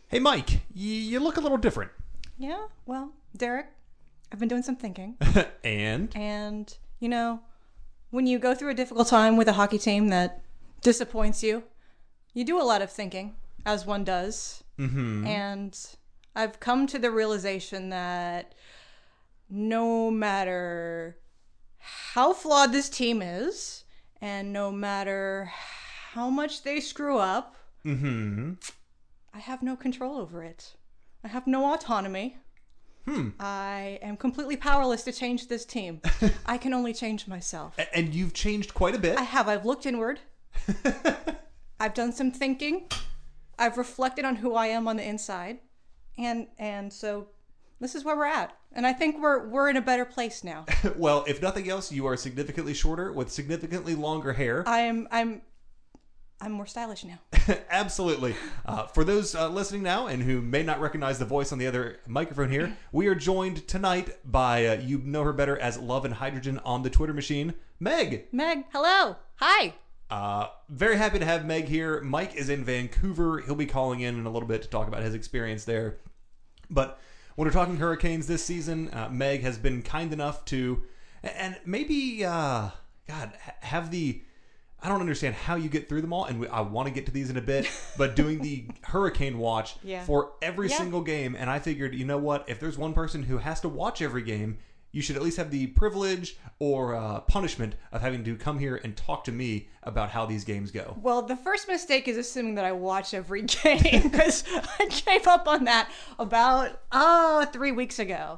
Hey, Mike, you look a little different. Yeah, well, Derek, I've been doing some thinking. And? And, when you go through a difficult time with a hockey team that disappoints you, you do a lot of thinking, as one does. Mm-hmm. And I've come to the realization that no matter how flawed this team is, and no matter how much they screw up, Mm-hmm. I have no control over it. I have no autonomy. Hmm. I am completely powerless to change this team. I can only change myself. And you've changed quite a bit. I have. I've looked inward. I've done some thinking. I've reflected on who I am on the inside. And so this is where we're at. And I think we're in a better place now. Well, if nothing else, you are significantly shorter with significantly longer hair. I'm more stylish now. Absolutely. For those listening now and who may not recognize the voice on the other microphone here, we are joined tonight by, you know her better as Love and Hydrogen on the Twitter machine, Meg. Meg, hello. Hi. Very happy to have Meg here. Mike is in Vancouver. He'll be calling in a little bit to talk about his experience there. But when we're talking Hurricanes this season, Meg has been kind enough to, and maybe, have the... I don't understand how you get through them all, and I want to get to these in a bit, but doing the Hurricane watch for every single game, and I figured, you know what, if there's one person who has to watch every game, you should at least have the privilege or punishment of having to come here and talk to me about how these games go. Well, the first mistake is assuming that I watch every game, because I gave up on that about 3 weeks ago.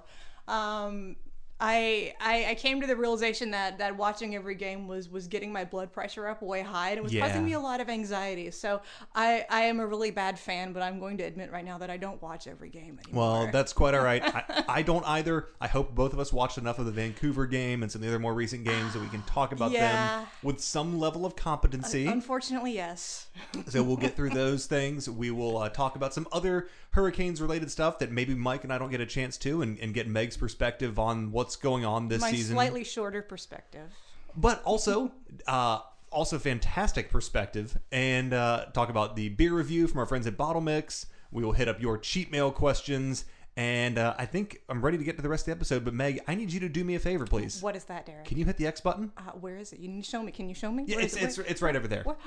I came to the realization that watching every game was getting my blood pressure up way high, and it was causing me a lot of anxiety. So I am a really bad fan, but I'm going to admit right now that I don't watch every game anymore. Well, that's quite all right. I don't either. I hope both of us watched enough of the Vancouver game and some of the other more recent games that we can talk about them with some level of competency. Unfortunately, yes. So we'll get through those things. We will talk about some other Hurricanes-related stuff that maybe Mike and I don't get a chance to, and get Meg's perspective on what's going on this season. My slightly shorter perspective. But also fantastic perspective, and talk about the beer review from our friends at Bottle Mix. We will hit up your cheat mail questions, and I think I'm ready to get to the rest of the episode. But Meg, I need you to do me a favor, please. What is that, Derek? Can you hit the X button? Where is it? You need to show me. Can you show me? Yeah, it's right over there. Where?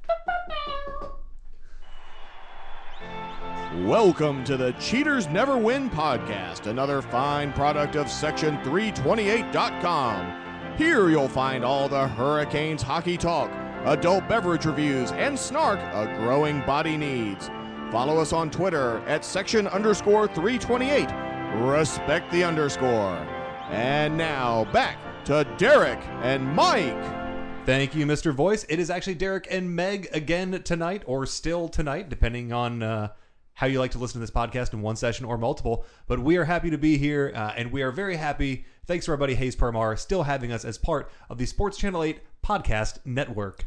Welcome to the Cheaters Never Win podcast, another fine product of Section328.com. Here you'll find all the Hurricanes hockey talk, adult beverage reviews, and snark a growing body needs. Follow us on Twitter at Section_328. Respect the underscore. And now back to Derek and Mike. Thank you, Mr. Voice. It is actually Derek and Meg again tonight, or still tonight, depending on how you like to listen to this podcast in one session or multiple. But we are happy to be here, and we are very happy, thanks to our buddy Hayes Parmar, still having us as part of the Sports Channel 8 podcast network.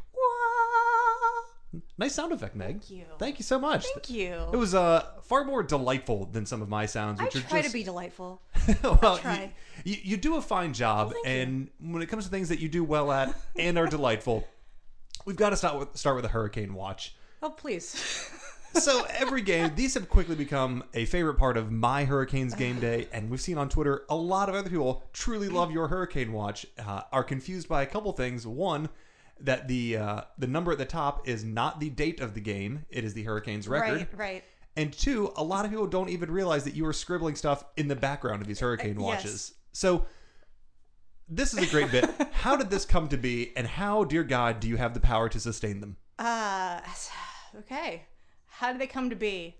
Nice sound effect, Meg. Thank you. Thank you so much. Thank you. It was far more delightful than some of my sounds, which I are try just... to be delightful. Well, try. you do a fine job, and when it comes to things that you do well at and are delightful, we've got to start with a Hurricane watch. Oh, please. So every game, these have quickly become a favorite part of my Hurricanes game day, and we've seen on Twitter a lot of other people truly love your Hurricane watch, are confused by a couple things. One, that the number at the top is not the date of the game, it is the Hurricanes record. Right. And two, a lot of people don't even realize that you are scribbling stuff in the background of these Hurricane watches. Yes. So this is a great bit. How did this come to be, and how, dear God, do you have the power to sustain them? Okay. How did they come to be?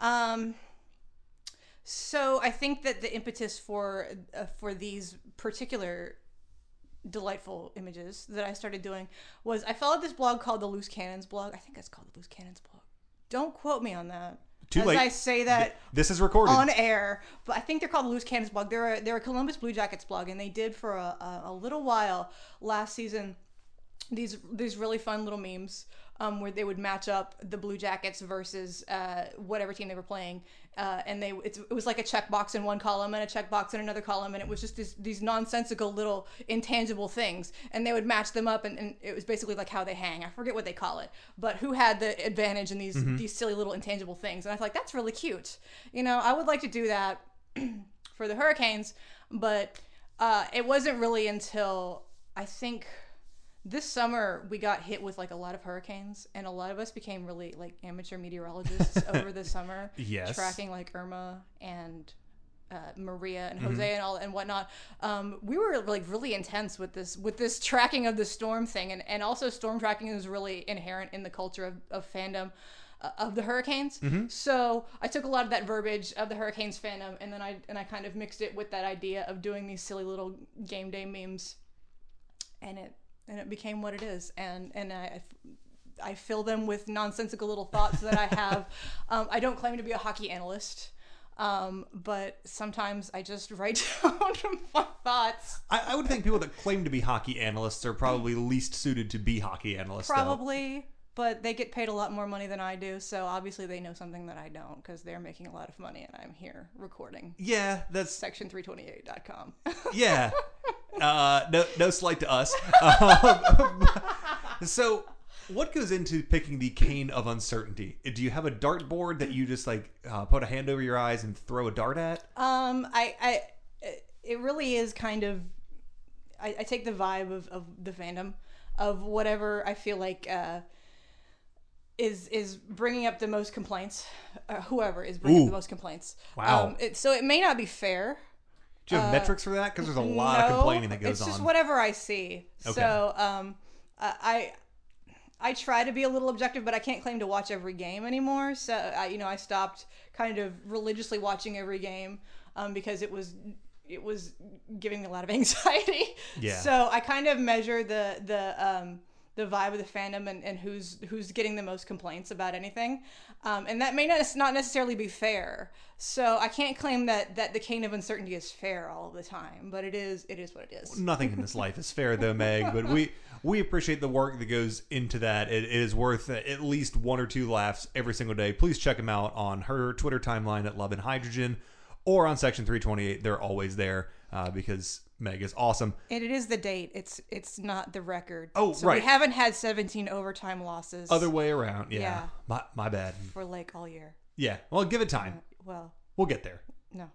So I think that the impetus for these particular delightful images that I started doing was I followed this blog called the Loose Cannons blog. I think it's called the Loose Cannons blog. Don't quote me on that. Too late. I say that this is recorded on air, but I think they're called the Loose Cannons blog. They're a Columbus Blue Jackets blog, and they did for a little while last season these really fun little memes where they would match up the Blue Jackets versus whatever team they were playing, and it was like a checkbox in one column and a checkbox in another column, and it was just these nonsensical little intangible things, and they would match them up, and it was basically like how they hang. I forget what they call it, but who had the advantage in these silly little intangible things, and I thought like, that's really cute. I would like to do that for the Hurricanes, but it wasn't really until I think this summer we got hit with like a lot of hurricanes, and a lot of us became really like amateur meteorologists over the summer, yes, tracking like Irma and Maria and Jose and all and whatnot. We were like really intense with this tracking of the storm thing, and also storm tracking is really inherent in the culture of fandom of the Hurricanes. So I took a lot of that verbiage of the Hurricanes fandom, and then I kind of mixed it with that idea of doing these silly little game day memes, and it became what it is, and I fill them with nonsensical little thoughts that I have. I don't claim to be a hockey analyst, but sometimes I just write down my thoughts. I would think people that claim to be hockey analysts are probably least suited to be hockey analysts. Probably, but they get paid a lot more money than I do, so obviously they know something that I don't, because they're making a lot of money and I'm here recording. Yeah, that's Section328.com. Yeah. No slight to us. So, what goes into picking the cane of uncertainty? Do you have a dartboard that you just like put a hand over your eyes and throw a dart at? It really is kind of. I take the vibe of the fandom, of whatever I feel like is bringing up the most complaints. Whoever is bringing up the most complaints. Wow. So it may not be fair. Do you have metrics for that? Because there's a lot of complaining that goes on. It's just whatever I see. Okay. So I try to be a little objective, but I can't claim to watch every game anymore. So I stopped kind of religiously watching every game because it was giving me a lot of anxiety. Yeah. So I kind of measure the vibe of the fandom and who's getting the most complaints about anything, and that may not necessarily be fair. So I can't claim that the cane of uncertainty is fair all of the time, but it is what it is. Nothing in this life is fair, though, Meg. But we appreciate the work that goes into that. It is worth at least 1 or 2 laughs every single day. Please check them out on her Twitter timeline at Love and Hydrogen, or on Section 328. They're always there because Meg is awesome. And it is the date. It's not the record. Oh, so right. We haven't had 17 overtime losses. Other way around. Yeah. My bad. For like all year. Yeah. Well, give it time. We'll get there. No.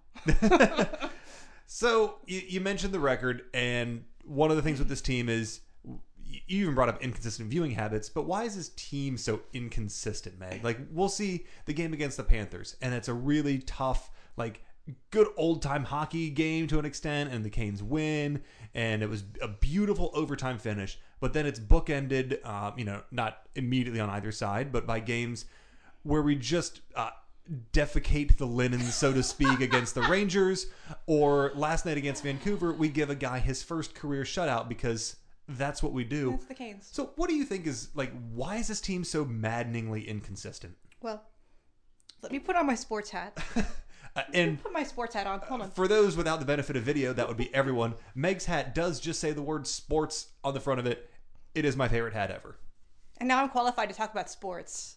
So you mentioned the record, and one of the things with this team is you even brought up inconsistent viewing habits, but why is this team so inconsistent, Meg? Like, we'll see the game against the Panthers, and it's a really tough, like, good old-time hockey game to an extent, and the Canes win, and it was a beautiful overtime finish, but then it's bookended, not immediately on either side, but by games where we just defecate the linen, so to speak, against the Rangers, or last night against Vancouver, we give a guy his first career shutout because that's what we do. That's the Canes. So what do you think is, like, why is this team so maddeningly inconsistent? Well, let me put on my sports hat. And put my sports hat on. Hold on. For those without the benefit of video, that would be everyone. Meg's hat does just say the word sports on the front of it. It is my favorite hat ever. And now I'm qualified to talk about sports.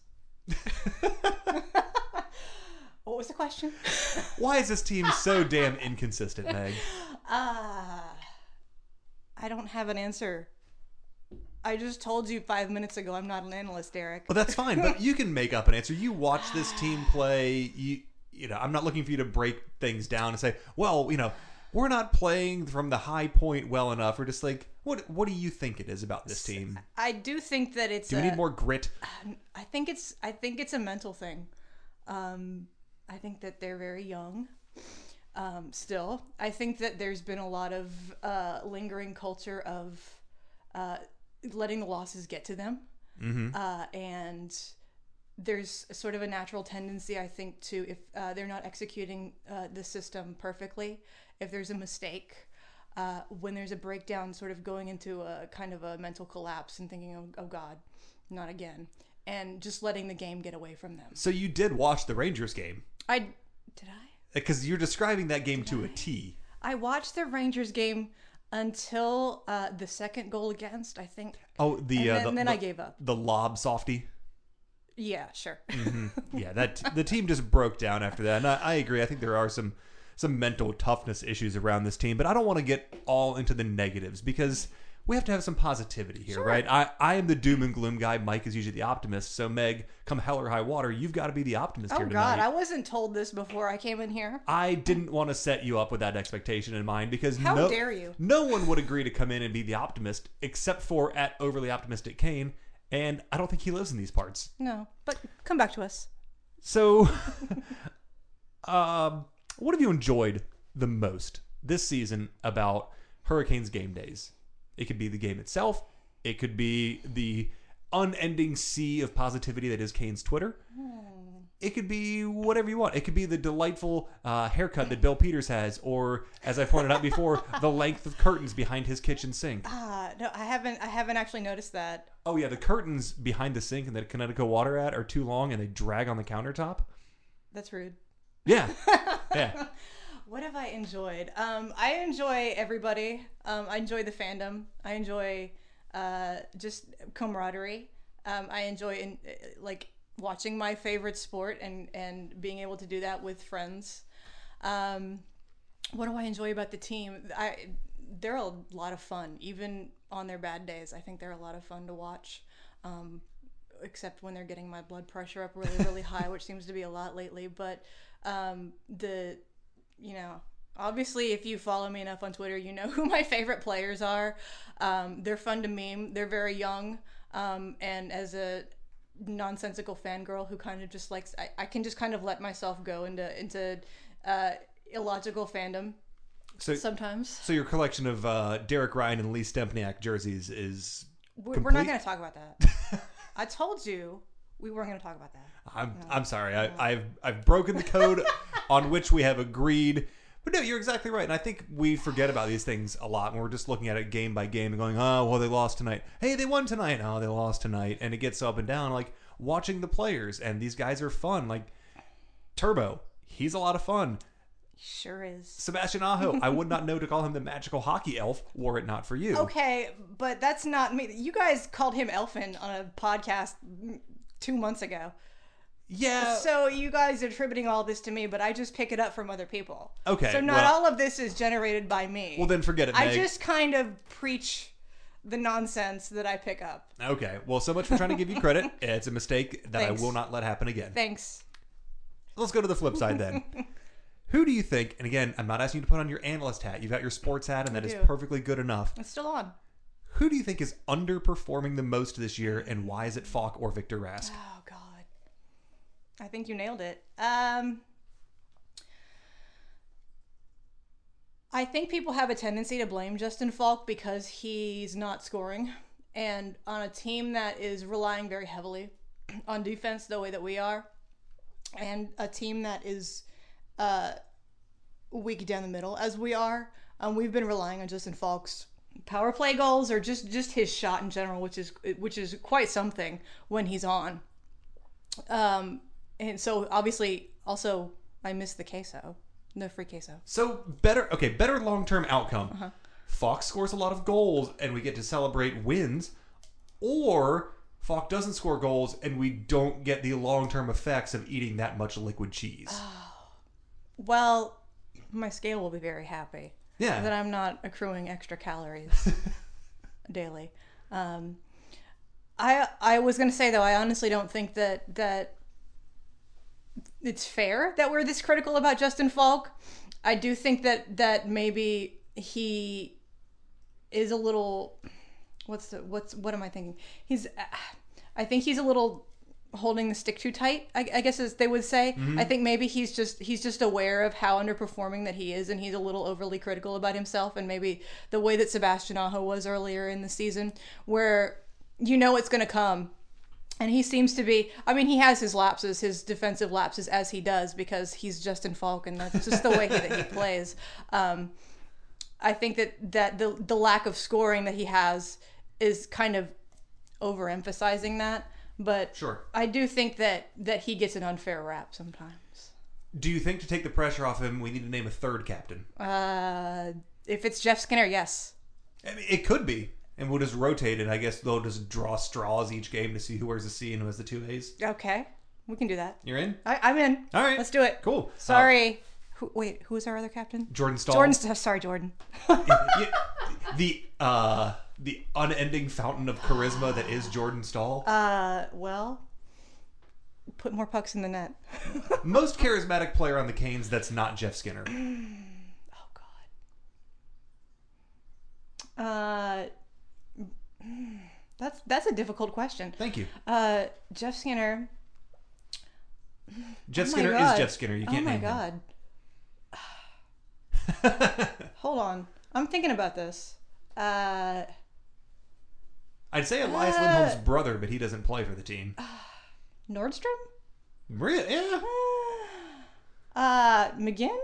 What was the question? Why is this team so damn inconsistent, Meg? I don't have an answer. I just told you 5 minutes ago I'm not an analyst, Derek. Well, that's fine, but you can make up an answer. You watch this team play. I'm not looking for you to break things down and say, well, we're not playing from the high point well enough. We're just like, what do you think it is about this team? I do think that it's. Do we need more grit? I think it's a mental thing. I think that they're very young. Still, I think that there's been a lot of lingering culture of letting the losses get to them, and there's sort of a natural tendency, I think, to, if they're not executing the system perfectly, if there's a mistake, when there's a breakdown, sort of going into a kind of a mental collapse and thinking, oh God, not again, and just letting the game get away from them. So you did watch the Rangers game? Did I? Because you're describing that game to a T. I watched the Rangers game. until the second goal against, I think. Oh, And then I gave up. The lob softy. Yeah, sure. Yeah, that the team just broke down after that. And I agree. I think there are some mental toughness issues around this team, but I don't want to get all into the negatives because we have to have some positivity here, right? I am the doom and gloom guy. Mike is usually the optimist. So Meg, come hell or high water, you've got to be the optimist Oh here tonight. God, I wasn't told this before I came in here. I didn't want to set you up with that expectation in mind because How dare you? No one would agree to come in and be the optimist except for at overly optimistic Kane, and I don't think he lives in these parts. No, but come back to us. So, what have you enjoyed the most this season about Hurricanes game days? It could be the game itself. It could be the unending sea of positivity that is Kane's Twitter. It could be whatever you want. It could be the delightful haircut that Bill Peters has, or, as I pointed out before, the length of curtains behind his kitchen sink. No, I haven't actually noticed that. Oh yeah, the curtains behind the sink and the Connecticut water are too long and they drag on the countertop. That's rude. Yeah, yeah. What have I enjoyed? I enjoy everybody. I enjoy the fandom. I enjoy just camaraderie. I enjoy watching my favorite sport and being able to do that with friends. What do I enjoy about the team? They're a lot of fun, even on their bad days. I think they're a lot of fun to watch, except when they're getting my blood pressure up really, really high, which seems to be a lot lately. But obviously, if you follow me enough on Twitter, you know who my favorite players are. They're fun to meme. They're very young, and as a nonsensical fangirl who kind of just likes, I can just kind of let myself go into illogical fandom. Sometimes. So your collection of Derek Ryan and Lee Stempniak jerseys is We're not going to talk about that. I told you we weren't going to talk about that. I'm sorry. I've broken the code on which we have agreed. But no, you're exactly right. And I think we forget about these things a lot when we're just looking at it game by game and going, oh, well, they lost tonight. Hey, they won tonight. Oh, they lost tonight. And it gets up and down. Like watching the players, and these guys are fun. Like Turbo, he's a lot of fun. Sure is. Sebastian Aho, I would not know to call him the magical hockey elf were it not for you. Okay, but that's not me. You guys called him Elfin on a podcast 2 months ago. Yeah. So you guys are attributing all this to me, but I just pick it up from other people. Okay. So not all of this is generated by me. Well, then forget it, Meg. I just kind of preach the nonsense that I pick up. Okay. Well, so much for trying to give you credit. It's a mistake that Thanks. I will not let happen again. Thanks. Let's go to the flip side then. Who do you think, and again, I'm not asking you to put on your analyst hat. You've got your sports hat, and that is perfectly good enough. It's still on. Who do you think is underperforming the most this year, and why is it Falk or Victor Rask? Oh, God. I think you nailed it. I think people have a tendency to blame Justin Falk because he's not scoring. And on a team that is relying very heavily on defense the way that we are, and a team that is weak down the middle as we are, we've been relying on Justin Falk's power play goals or just his shot in general, which is quite something when he's on. And so obviously also I miss the queso, the free queso. So better long-term outcome. Falk scores a lot of goals and we get to celebrate wins, or Falk doesn't score goals and we don't get the long-term effects of eating that much liquid cheese. Well, my scale will be very happy. Yeah. That I'm not accruing extra calories daily. I was going to say, though, I honestly don't think that it's fair that we're this critical about Justin Falk. I do think that maybe he is a little... What am I thinking? I think he's a little holding the stick too tight, I guess as they would say. I think maybe he's just aware of how underperforming that he is, and he's a little overly critical about himself, and maybe the way that Sebastian Aho was earlier in the season, where you know it's going to come. And he seems to be, I mean, he has his lapses, his defensive lapses, as he does, because he's Justin Falk, and that's just the way that he plays. I think that the lack of scoring that he has is kind of overemphasizing that. But sure. I do think that he gets an unfair rap sometimes. Do you think to take the pressure off him, we need to name a third captain? If it's Jeff Skinner, yes. I mean, it could be. And we'll just rotate it. I guess they'll just draw straws each game to see who wears the C and who has the 2 A's. Okay. We can do that. You're in? I'm in. All right. Let's do it. Cool. Sorry. Who was our other captain? Jordan Stahl. Sorry, Jordan. The unending fountain of charisma that is Jordan Stahl. Well, put more pucks in the net. Most charismatic player on the Canes that's not Jeff Skinner. Oh, God. That's a difficult question. Thank you. Jeff Skinner. Jeff Oh my Skinner is God. Jeff Skinner. You can't name him. Oh, my God. Hold on. I'm thinking about this. I'd say Elias Lindholm's brother, but he doesn't play for the team. Nordstrom? Really? Yeah. McGinn?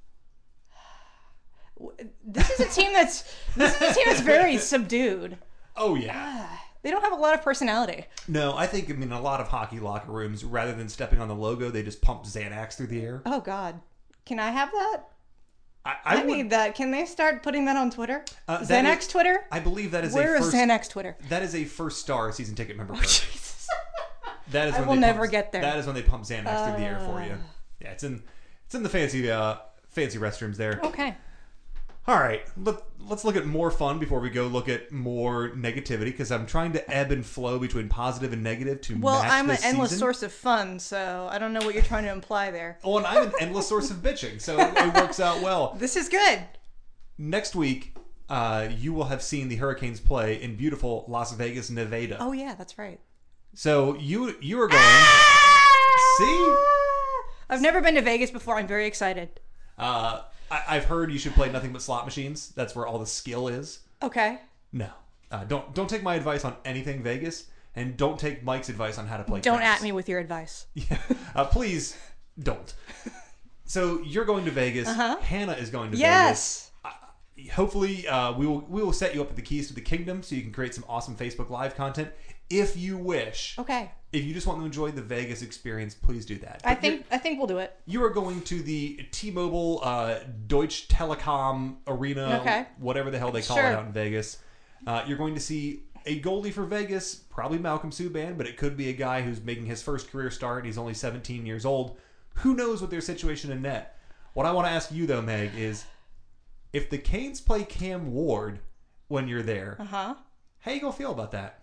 This is a team that's very subdued. Oh, yeah. They don't have a lot of personality. No, I mean, a lot of hockey locker rooms, rather than stepping on the logo, they just pump Xanax through the air. Oh, God. Can I have that? I would, need that. Can they start putting that on Twitter? that Xanax is- Twitter? I believe that is Where a is first... Xanax Twitter? That is a first star season ticket member card. Jesus. That is I when will they never pump, get there. That is when they pump Xanax through the air for you. Yeah, it's in the fancy restrooms there. Okay. All right, let's look at more fun before we go look at more negativity, because I'm trying to ebb and flow between positive and negative to Well, match I'm an this endless season. source of fun, so I don't know what you're trying to imply there. Oh, and I'm an endless source of bitching, so it works out well. This is good. Next week, you will have seen the Hurricanes play in beautiful Las Vegas, Nevada. Oh, yeah, that's right. So you are going. See? I've never been to Vegas before. I'm very excited. I've heard you should play nothing but slot machines. That's where all the skill is. Okay. No, don't take my advice on anything Vegas, and don't take Mike's advice on how to play. Don't craps. at me with your advice. Yeah, please don't. So you're going to Vegas. Hannah is going to Yes. Vegas. Hopefully, we will set you up with the keys to the kingdom, so you can create some awesome Facebook Live content if you wish. Okay. If you just want to enjoy the Vegas experience, please do that. I think we'll do it. You are going to the T-Mobile Deutsche Telekom Arena, Okay. whatever the hell they call it out in Vegas. You're going to see a goalie for Vegas, probably Malcolm Subban, but it could be a guy who's making his first career start. He's only 17 years old. Who knows what their situation in net? What I want to ask you, though, Meg, is if the Canes play Cam Ward when you're there, how you going to feel about that?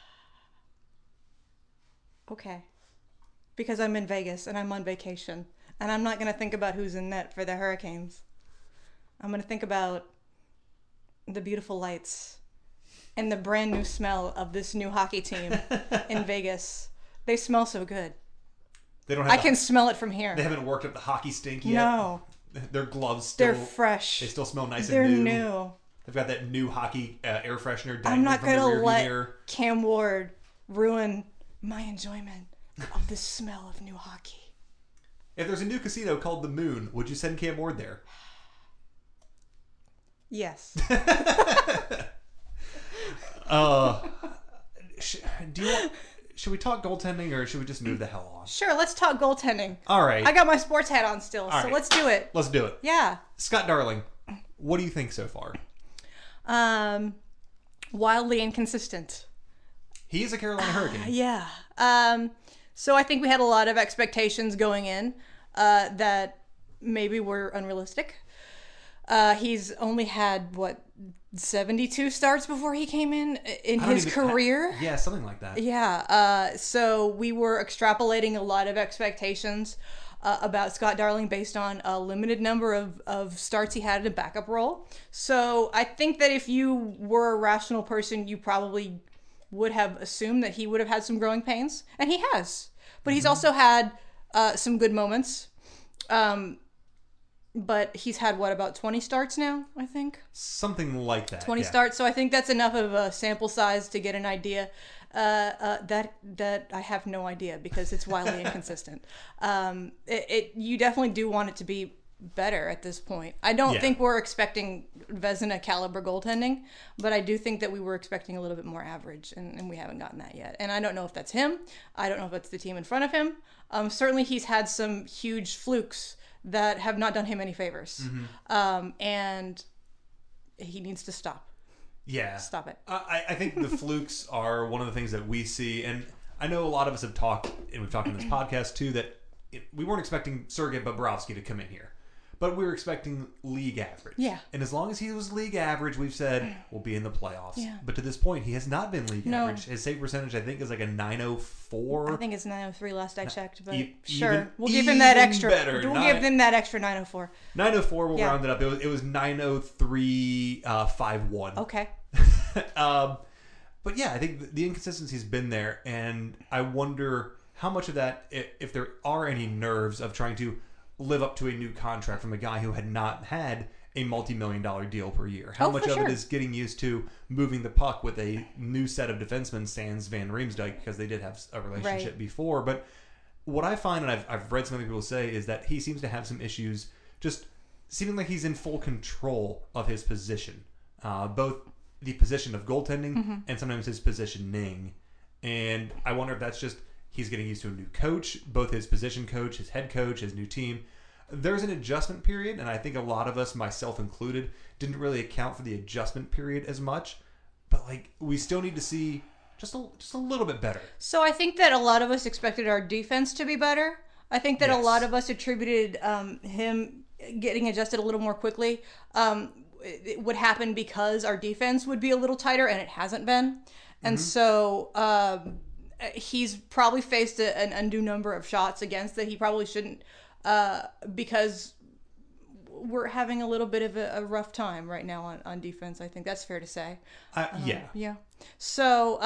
Okay. Because I'm in Vegas and I'm on vacation. And I'm not going to think about who's in net for the Hurricanes. I'm going to think about the beautiful lights and the brand new smell of this new hockey team in Vegas. They smell so good. They don't have I can smell it from here. They haven't worked up the hockey stink yet. No. Their gloves still... They're fresh. They still smell nice They're and new. They've got that new hockey air freshener I'm dangling not from the going to rearview let mirror. Cam Ward ruin my enjoyment of the smell of new hockey. If there's a new casino called the Moon, would you send Cam Ward there? Yes. Should we talk goaltending, or should we just move the hell on? Sure, let's talk goaltending. All right. I got my sports hat on still, All so right. let's do it. Let's do it. Yeah. Scott Darling, what do you think so far? Wildly inconsistent. He is a Carolina Hurricane. Yeah. So I think we had a lot of expectations going in that maybe were unrealistic. He's only had, 72 starts before he came in his career? Yeah, something like that. Yeah. So we were extrapolating a lot of expectations about Scott Darling based on a limited number of starts he had in a backup role. So I think that if you were a rational person, you probably would have assumed that he would have had some growing pains. And he has. But he's also had some good moments. But he's had, about 20 starts now, I think? Something like that. 20 starts. So I think that's enough of a sample size to get an idea that I have no idea because it's wildly inconsistent. You definitely do want it to be better at this point. I don't think we're expecting Vezina caliber goaltending, but I do think that we were expecting a little bit more average, and we haven't gotten that yet. And I don't know if that's him. I don't know if it's the team in front of him. Certainly he's had some huge flukes that have not done him any favors. And he needs to stop. Yeah. Stop it. I think the flukes are one of the things that we see, and I know a lot of us have talked, and we've talked in this podcast too, that we weren't expecting Sergei Bobrovsky to come in here, but we were expecting league average. Yeah. And as long as he was league average, we've said we'll be in the playoffs. Yeah. But to this point, he has not been league No. average. His save percentage, I think, is like a 904. I think it's 903 last I checked, but E- sure. even- We'll give him that even extra. better. We'll give him that extra 904. 904, we'll Yeah. round it up. It was 903.51. Okay. But yeah, I think the inconsistency's been there, and I wonder how much of that, if there are any nerves of trying to live up to a new contract from a guy who had not had a multi-million-dollar deal per year. How much for of sure. it is getting used to moving the puck with a new set of defensemen, sans Van Riemsdyk, because they did have a relationship Right. before. But what I find, and I've read some other people say, is that he seems to have some issues just seeming like he's in full control of his position. Both the position of goaltending and sometimes his positioning. And I wonder if that's just he's getting used to a new coach, both his position coach, his head coach, his new team. There's an adjustment period, and I think a lot of us, myself included, didn't really account for the adjustment period as much. But like, we still need to see just a little bit better. So I think that a lot of us expected our defense to be better. I think that a Yes. lot of us attributed him getting adjusted a little more quickly. It would happen because our defense would be a little tighter, and it hasn't been. And so he's probably faced an undue number of shots against that he probably shouldn't, because we're having a little bit of a rough time right now on defense. I think that's fair to say. Yeah. Yeah. So,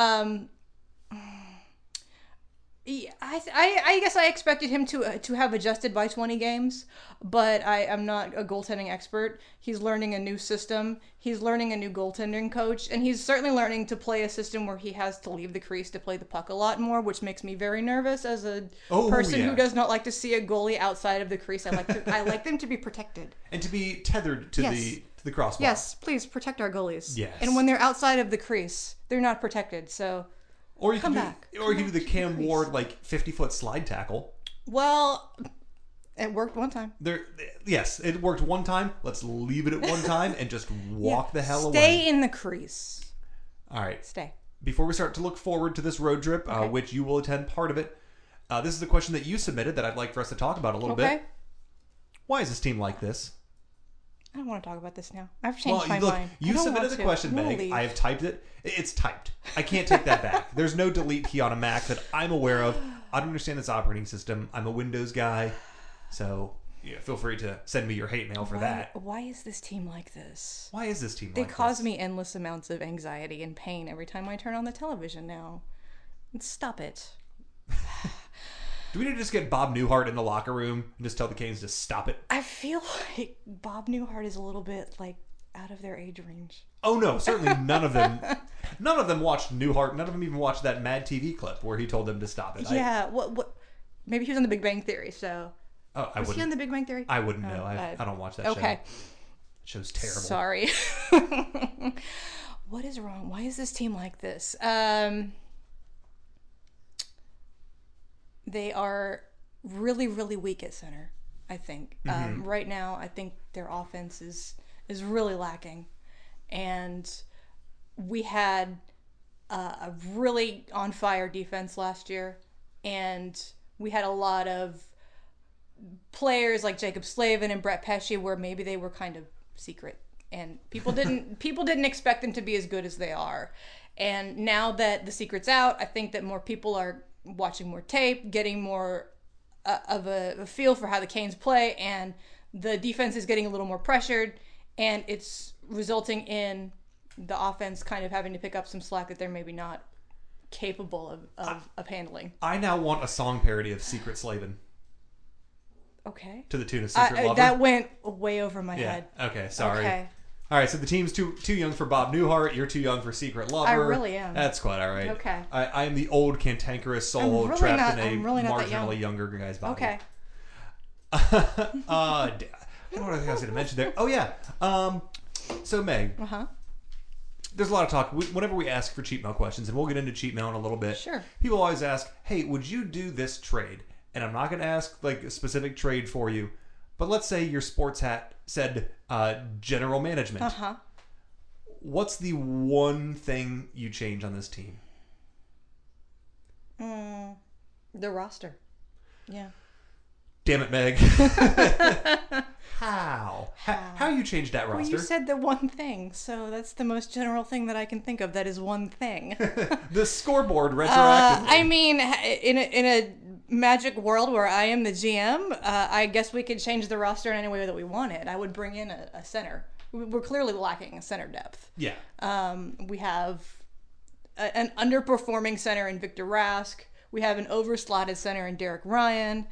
yeah, I guess I expected him to have adjusted by 20 games, but I'm not a goaltending expert. He's learning a new system. He's learning a new goaltending coach, and he's certainly learning to play a system where he has to leave the crease to play the puck a lot more, which makes me very nervous as a person yeah. who does not like to see a goalie outside of the crease. I like them to be protected. And to be tethered to Yes. the crossbar. Yes, please protect our goalies. Yes. And when they're outside of the crease, they're not protected. So, Or you Come can back. do, Come or you can back do the to the Cam crease. Ward like 50-foot slide tackle. well, it worked one time. Yes, it worked one time. Let's leave it at one time and just walk the hell Stay away. in the crease. All right. Stay. Before we start to look forward to this road trip, which you will attend part of it, this is a question that you submitted that I'd like for us to talk about a little Okay. bit. Why is this team like this? I don't want to talk about this now. I've changed my look, mind. I you don't submitted want the to. question, I'm gonna Meg. leave. I have typed it. It's typed. I can't take that back. There's no delete key on a Mac that I'm aware of. I don't understand this operating system. I'm a Windows guy, so yeah, feel free to send me your hate mail for that. Why is this team like this? Why is this team They like cause this? me endless amounts of anxiety and pain every time I turn on the television now. Stop it. Do we need to just get Bob Newhart in the locker room and just tell the Canes to stop it? I feel like Bob Newhart is a little bit like out of their age range. Oh no, certainly none of them. None of them watched Newhart. None of them even watched that Mad TV clip where he told them to stop it. Yeah. What? Maybe he was on The Big Bang Theory. So I was he on wouldn't. The Big Bang Theory? I wouldn't know. Oh, I don't watch that Okay. show. That show's terrible. Sorry. What is wrong? Why is this team like this? They are really, really weak at center, I think. Right now, I think their offense is really lacking. And we had a really on-fire defense last year. And we had a lot of players like Jacob Slavin and Brett Pesce where maybe they were kind of secret and people didn't expect them to be as good as they are. And now that the secret's out, I think that more people are watching more tape, getting more of a feel for how the Canes play, and the defense is getting a little more pressured, and it's resulting in the offense kind of having to pick up some slack that they're maybe not capable of handling. I now want a song parody of Secret Slavin Okay. to the tune of Secret Lover. That went way over my yeah. head. Okay. Sorry. Okay. All right. So the team's too young for Bob Newhart. You're too young for Secret Lover. I really am. That's quite all right. Okay. I am the old cantankerous soul I'm really trapped not- in a I'm really not that young. marginally younger guy's body. Okay. I don't know what I was going to mention there. Oh yeah. So Meg, Uh-huh. there's a lot of talk. Whenever we ask for cheap mail questions, and we'll get into cheap mail in a little bit. Sure. People always ask, "Hey, would you do this trade?" And I'm not going to ask like a specific trade for you, but let's say your sports hat said general management. Uh-huh. what's the one thing you change on this team? The roster. Yeah. Damn it, Meg. How you changed that roster? Well, you said the one thing, so that's the most general thing that I can think of. That is one thing. The scoreboard retroactively. I mean, in a magic world where I am the GM, I guess we could change the roster in any way that we wanted. I would bring in a center. We're clearly lacking center depth. Yeah. We have an underperforming center in Victor Rask. We have an overslotted center in Derek Ryan.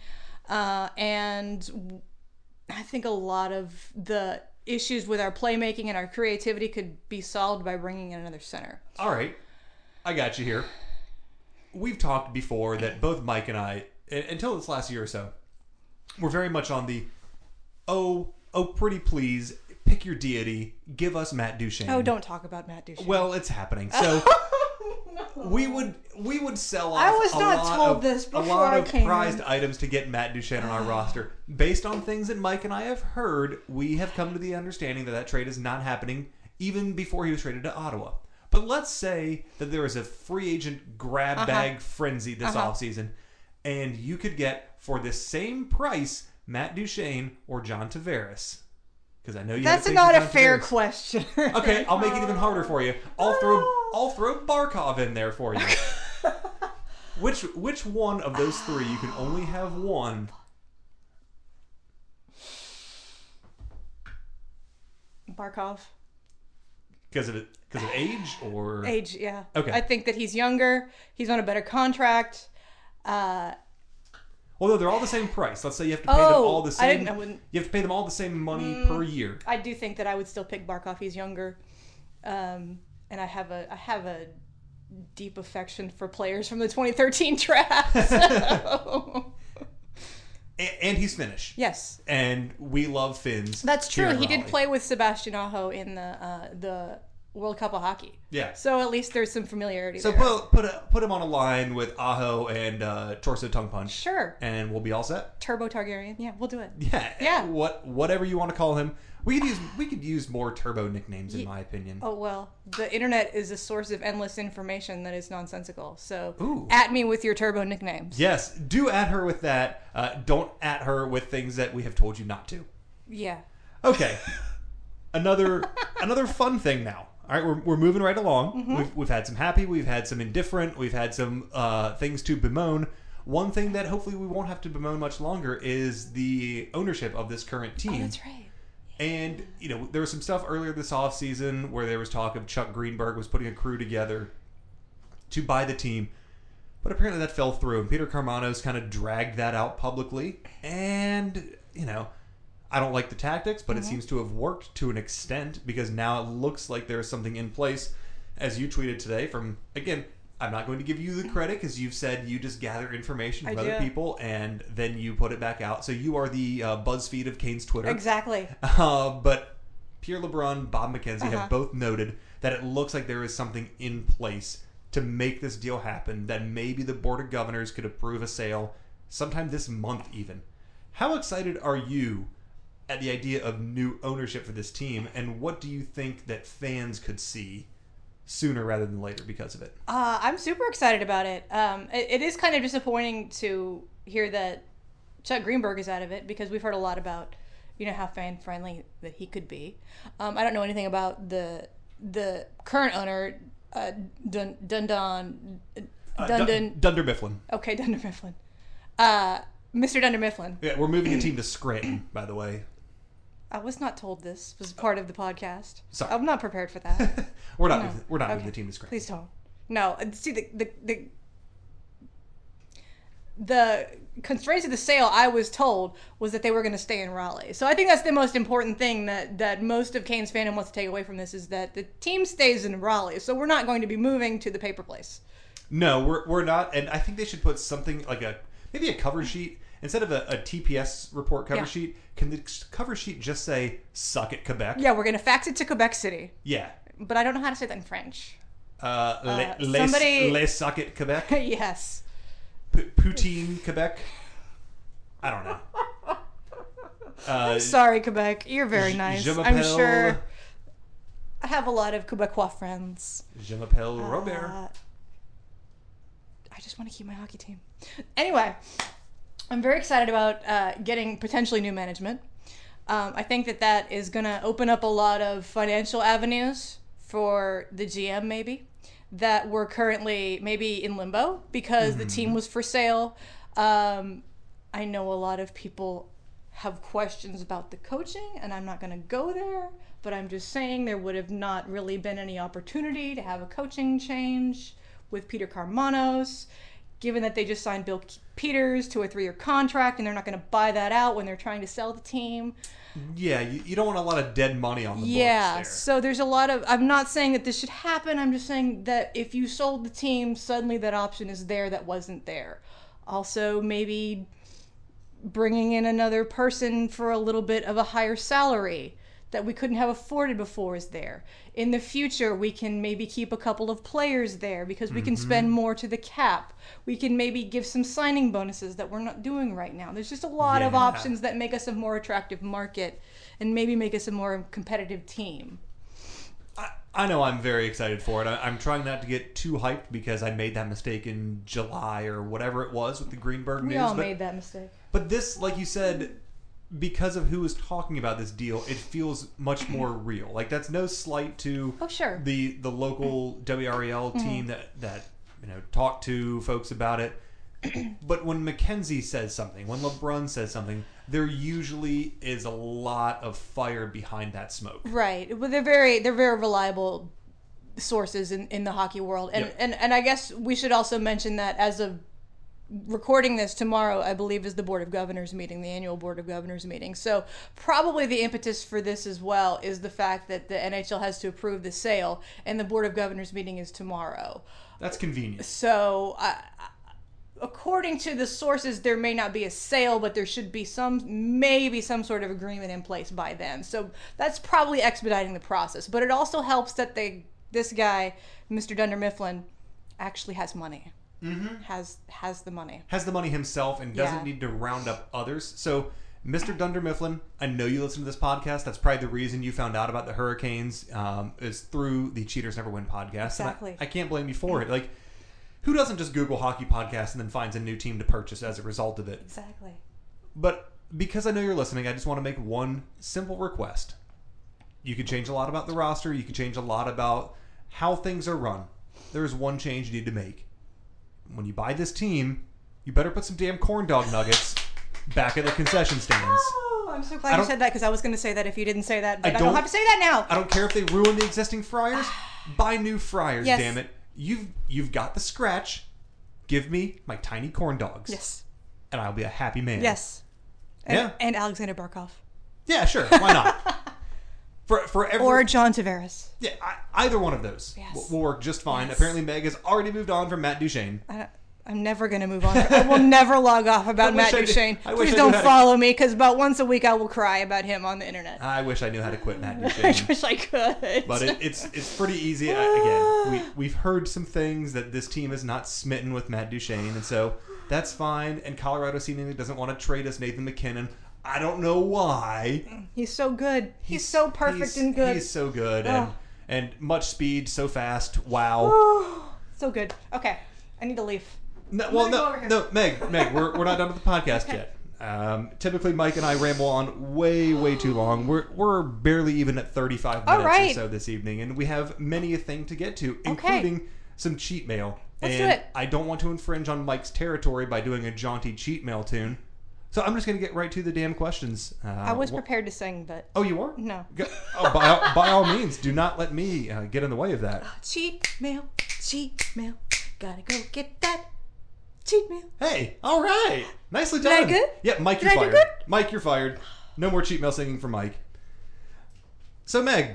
And I think a lot of the issues with our playmaking and our creativity could be solved by bringing in another center. All right. I got you here. We've talked before that both Mike and I, until this last year or so, were very much on the, oh, pretty please, pick your deity, give us Matt Duchene. Oh, don't talk about Matt Duchene. Well, it's happening. So we would sell off I was not told this before a lot I of came prized in. items to get Matt Duchene on our roster. Based on things that Mike and I have heard, we have come to the understanding that trade is not happening even before he was traded to Ottawa. But let's say that there is a free agent grab bag frenzy this offseason, and you could get, for the same price, Matt Duchene or John Tavares. Because I know you. That's not a fair question. Okay, I'll make it even harder for you. I'll throw Barkov in there for you. Which one of those three, you can only have one? Barkov. Because of age or Age, yeah. Okay. I think that he's younger. He's on a better contract. Although they're all the same price. Let's say you have to pay them all the same. I wouldn't. You have to pay them all the same money per year. I do think that I would still pick Barkov. He's younger, and I have a deep affection for players from the 2013 draft. So. And he's Finnish. Yes, And we love Finns. that's here true. in He did Raleigh. play with Sebastian Aho in the World Cup of Hockey. Yeah. So at least there's some familiarity So there. put him on a line with Aho and Torso Tongue Punch. Sure. And we'll be all set. Turbo Targaryen. Yeah, we'll do it. Yeah. Whatever you want to call him. We could use more turbo nicknames in my opinion. Oh, well, the internet is a source of endless information that is nonsensical. So Ooh. at me with your turbo nicknames. Yes, do at her with that. Don't at her with things that we have told you not to. Yeah. Okay. Another fun thing now. All right, we're moving right along. Mm-hmm. We've had some happy, we've had some indifferent, we've had some things to bemoan. One thing that hopefully we won't have to bemoan much longer is the ownership of this current team. Oh, that's right. And, there was some stuff earlier this offseason where there was talk of Chuck Greenberg was putting a crew together to buy the team. But apparently that fell through, and Peter Carmanos kind of dragged that out publicly. And, I don't like the tactics, but it seems to have worked to an extent because now it looks like there's something in place, as you tweeted today from, again, I'm not going to give you the credit because you've said you just gather information from other people and then you put it back out. So you are the BuzzFeed of Kane's Twitter. Exactly. But Pierre LeBrun, Bob McKenzie have both noted that it looks like there is something in place to make this deal happen, that maybe the Board of Governors could approve a sale sometime this month even. How excited are you at the idea of new ownership for this team, and what do you think that fans could see sooner rather than later because of it? I'm super excited about it. It is kind of disappointing to hear that Chuck Greenberg is out of it because we've heard a lot about, how fan friendly that he could be. I don't know anything about the current owner, Dunder Mifflin. Okay, Dunder Mifflin. Mr. Dunder Mifflin. Yeah, we're moving the team to Scranton, by the way. I was not told this was part of the podcast. Sorry. I'm not prepared for that. We're not moving the team to Scranton. Please don't. No, see the constraints of the sale, I was told, was that they were going to stay in Raleigh. So I think that's the most important thing that most of Kane's fandom wants to take away from this is that the team stays in Raleigh. So we're not going to be moving to the paper place. No, we're not, and I think they should put something like maybe a cover sheet. Instead of a TPS report cover sheet, can the cover sheet just say, suck it, Quebec? Yeah, we're going to fax it to Quebec City. Yeah. But I don't know how to say that in French. Les suck it, Quebec? Yes. Poutine, Quebec? I don't know. Sorry, Quebec. You're very nice. I'm sure. have a lot of Quebecois friends. Je m'appelle Robert. I just want to keep my hockey team. Anyway, I'm very excited about getting potentially new management. I think that is going to open up a lot of financial avenues for the GM, maybe, that were currently maybe in limbo because the team was for sale. I know a lot of people have questions about the coaching, and I'm not going to go there, but I'm just saying there would have not really been any opportunity to have a coaching change with Peter Karmanos, given that they just signed Bill Peters to a 3-year contract, and they're not going to buy that out when they're trying to sell the team. Yeah, you don't want a lot of dead money on the books there. So there's a lot of... I'm not saying that this should happen. I'm just saying that if you sold the team, suddenly that option is there that wasn't there. Also, maybe bringing in another person for a little bit of a higher salary that we couldn't have afforded before is there. In the future, we can maybe keep a couple of players there because we can spend more to the cap. We can maybe give some signing bonuses that we're not doing right now. There's just a lot of options that make us a more attractive market and maybe make us a more competitive team. I know I'm very excited for it. I'm trying not to get too hyped because I made that mistake in July or whatever it was with the Greenberg news. We all made that mistake. But this, like you said, because of who was talking about this deal, it feels much more real. Like, that's no slight to the local WREL team that talked to folks about it. But when Mackenzie says something, when LeBrun says something, there usually is a lot of fire behind that smoke. Right. Well, they're very reliable sources in the hockey world. And I guess we should also mention that as of recording this tomorrow, I believe, is the Board of Governors meeting, the annual Board of Governors meeting. So probably the impetus for this as well is the fact that the NHL has to approve the sale, and the Board of Governors meeting is tomorrow. That's convenient. So according to the sources, there may not be a sale, but there should be maybe some sort of agreement in place by then. So that's probably expediting the process. But it also helps that this guy, Mr. Dunder Mifflin, actually has money. Mm-hmm. Has the money. Has the money himself and doesn't need to round up others. So, Mr. Dunder Mifflin, I know you listen to this podcast. That's probably the reason you found out about the Hurricanes is through the Cheaters Never Win podcast. Exactly. I can't blame you for it. Like, who doesn't just Google hockey podcast and then finds a new team to purchase as a result of it? Exactly. But because I know you're listening, I just want to make one simple request. You can change a lot about the roster. You can change a lot about how things are run. There's one change you need to make. When you buy this team, you better put some damn corn dog nuggets back at the concession stands. Oh, I'm so glad you said that because I was going to say that if you didn't say that, but I don't have to say that now. I don't care if they ruin the existing fryers. Buy new fryers, damn it. You've got the scratch. Give me my tiny corn dogs. Yes. And I'll be a happy man. Yes. And Alexander Barkov. Yeah, sure. Why not? Or John Tavares. Yeah, either one of those will work just fine. Yes. Apparently, Meg has already moved on from Matt Duchene. I'm never going to move on. I will never log off about Matt Duchene. Please don't follow me, because about once a week I will cry about him on the internet. I wish I knew how to quit Matt Duchene. I wish I could. But it's pretty easy. We've heard some things that this team is not smitten with Matt Duchene, and so that's fine. And Colorado seemingly doesn't want to trade us Nathan McKinnon. I don't know why. He's so good. He's so perfect and good. He's so good. And much speed, so fast. Wow. So good. Okay. I need to leave. No, Meg, we're not done with the podcast yet. Typically, Mike and I ramble on way too long. We're barely even at 35 minutes or so this evening, and we have many a thing to get to, including some cheat mail. Let's do it. I don't want to infringe on Mike's territory by doing a jaunty cheat mail tune. So I'm just going to get right to the damn questions. I was prepared to sing, but... Oh, you were? No. By all means, do not let me get in the way of that. Cheat mail. Gotta go get that cheat mail. Hey, all right. Nicely done. Did I good? Yeah, Mike, you're fired. Mike, you're fired. No more cheat mail singing for Mike. So, Meg...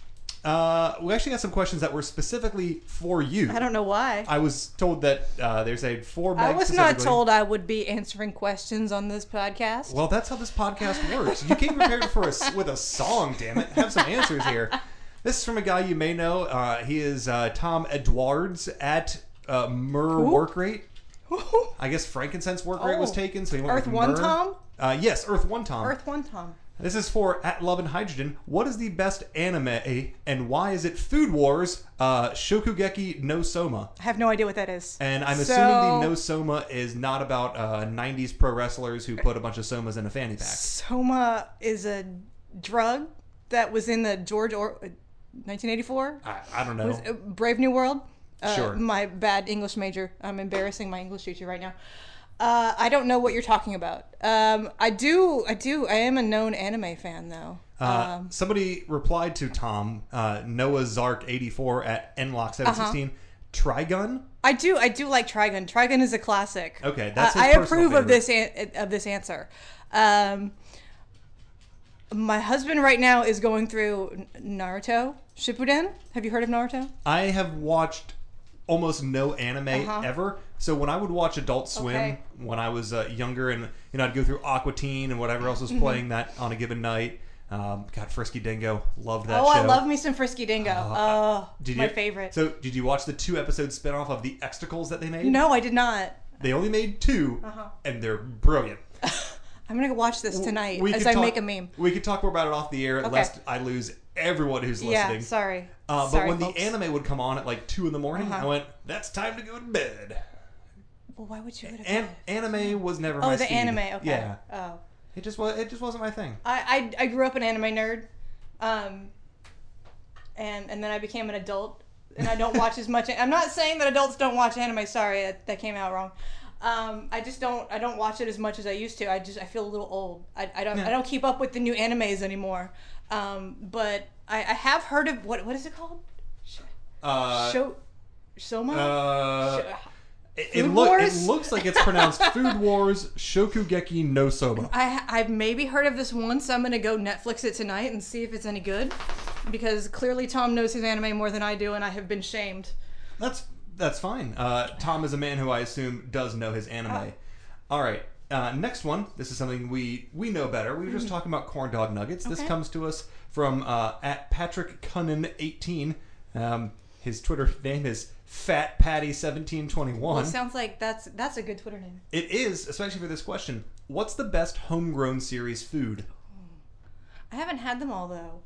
we actually got some questions that were specifically for you. I don't know why. I was told that there's a for Meg. I was not told I would be answering questions on this podcast. Well, that's how this podcast works. You came prepared with a song, damn it. Have some answers here. This is from a guy you may know. He is Tom Edwards at Work Rate. I guess frankincense work rate was taken, so he went Earth with One Myrrh. Tom? Yes, Earth One Tom. Earth One Tom. This is for at Love and Hydrogen. What is the best anime and why is it Food Wars Shokugeki no Soma? I have no idea what that is. And I'm assuming the no Soma is not about 90s pro wrestlers who put a bunch of Somas in a fanny pack. Soma is a drug that was in the 1984? I don't know. Was Brave New World? Sure. My bad English major. I'm embarrassing my English teacher right now. I don't know what you're talking about. I am a known anime fan, though. Somebody replied to Tom, Noah Zark 84 at nlock716. Trigun? I do like Trigun. Trigun is a classic. Okay, that's his I personal approve favorite. of this answer. My husband right now is going through Naruto Shippuden. Have you heard of Naruto? I have watched almost no anime ever. So when I would watch Adult Swim when I was younger, and I'd go through Aqua Teen and whatever else was playing that on a given night. God, Frisky Dingo, loved that show. I love me some Frisky Dingo. My favorite. So did you watch the 2-episode spinoff of the Extracles that they made? No, I did not. They only made 2, and they're brilliant. I'm gonna watch this tonight as I make a meme. We could talk more about it off the air, lest I lose everyone who's listening. Yeah, sorry. But sorry, when folks. the anime would come on at like 2 in the morning, I went, "That's time to go to bed." Well, why would you go to bed? Anime was never my the speed. anime. Okay. Yeah. Oh. It just wasn't my thing. I grew up an anime nerd, and then I became an adult, and I don't watch as much. I'm not saying that adults don't watch anime. Sorry, that came out wrong. I don't watch it as much as I used to. I feel a little old. I don't keep up with the new animes anymore. But I have heard of what is it called? Soma? It looks like it's pronounced Food Wars Shokugeki no Soma. I've maybe heard of this once. I'm gonna go Netflix it tonight and see if it's any good, because clearly Tom knows his anime more than I do, and I have been shamed. That's fine. Tom is a man who I assume does know his anime. All right. Next one. This is something we know better. We were just talking about corn dog nuggets. This comes to us from at Patrick Cunnan 18. His Twitter name is Fat Patty 1721. Well, it sounds like that's a good Twitter name. It is, especially for this question. What's the best homegrown series food? I haven't had them all though.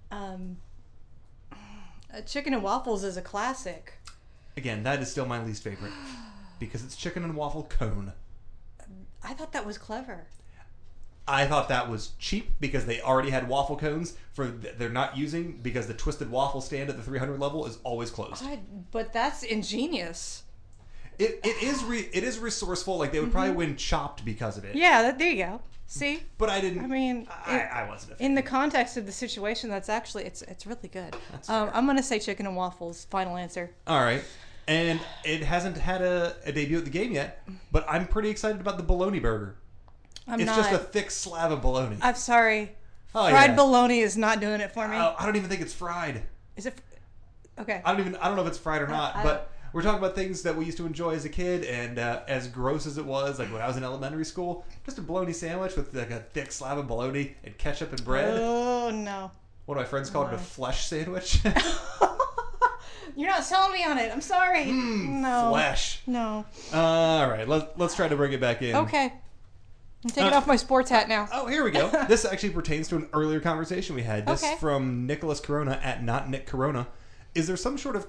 Chicken and waffles is a classic. Again, that is still my least favorite because it's chicken and waffle cone. I thought that was clever. I thought that was cheap because they already had waffle cones they're not using because the Twisted Waffle stand at the 300 level is always closed. But that's ingenious. It is resourceful. Like they would probably win Chopped because of it. Yeah, there you go. See? But I didn't. I mean, I wasn't a fan. In the context of the situation, that's actually it's really good. I'm gonna say chicken and waffles. Final answer. All right. And it hasn't had a debut at the game yet, but I'm pretty excited about the bologna burger. It's just a thick slab of bologna. I'm sorry. Oh, fried bologna is not doing it for me. I don't even think it's fried. Is it? Okay. I don't know if it's fried or not, but we're talking about things that we used to enjoy as a kid, and as gross as it was, like when I was in elementary school, just a bologna sandwich with like a thick slab of bologna and ketchup and bread. Oh no. One of my friends called it a flesh sandwich. You're not selling me on it. I'm sorry. No. Flesh. No. All right, let's try to bring it back in. Okay. I'm taking off my sports hat now. Oh, here we go. This actually pertains to an earlier conversation we had. This Okay. from Nicholas Corona at Not Nick Corona. Is there some sort of